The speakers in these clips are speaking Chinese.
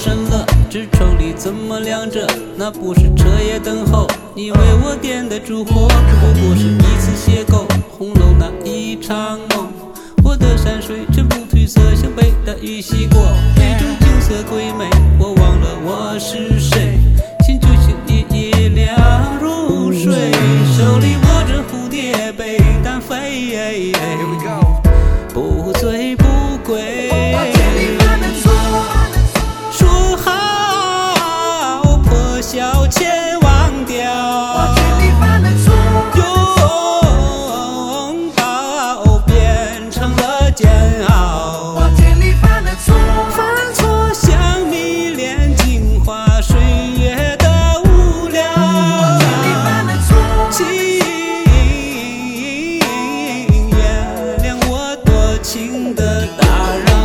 深了，纸抽里怎么亮着？那不是彻夜等候，你为我点的烛火，不过是一次邂逅，红楼那一场梦。我的山水全部褪色，像被大雨洗过，杯中景色归美，我忘了我是谁，心就像一凉如水，手里握着蝴蝶被单飞，不醉不归。说好破晓前忘掉，拥抱变成了煎熬，犯错像迷恋镜花水月的无聊，请原谅我多情的打扰。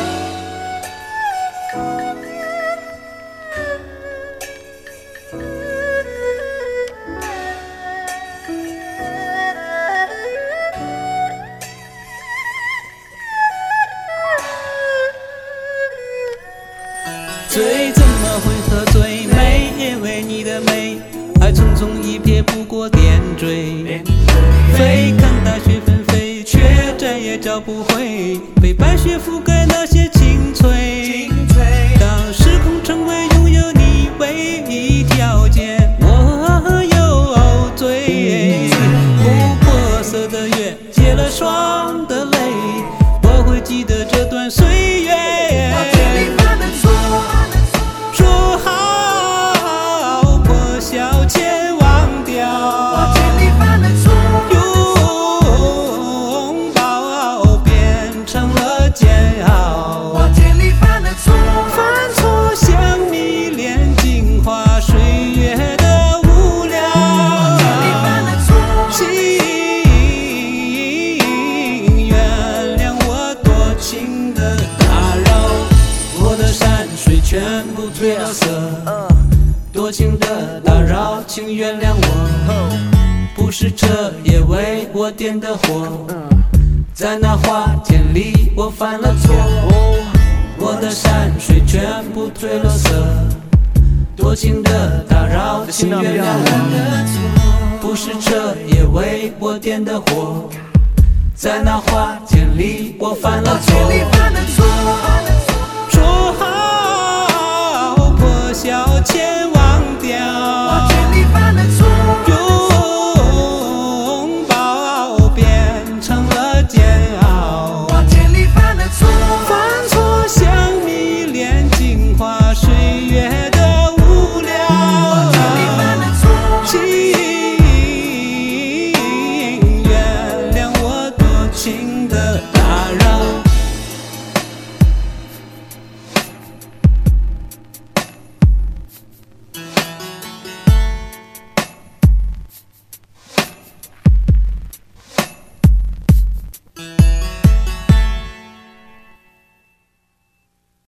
醉怎么会喝醉？美因为你的美，爱匆匆一瞥不过点缀。飞看大雪纷飞，却再也找不回被白雪覆盖那些青翠。当时空成为拥有你唯一条件，我有罪。琥珀色的月结了霜的泪，我会记得这段岁月。说好破晓前忘掉，拥抱变成了煎熬，犯错像迷恋镜花水月的无聊，请原谅我多情的打扰，我的山水全部褪了色，多情的打扰，请原谅我，不是彻夜为我点的火，在那花间里我犯了错，我的山水全部褪了色，多情的打扰，请原谅我，不是彻夜为我点的火，在那花间里我犯了错。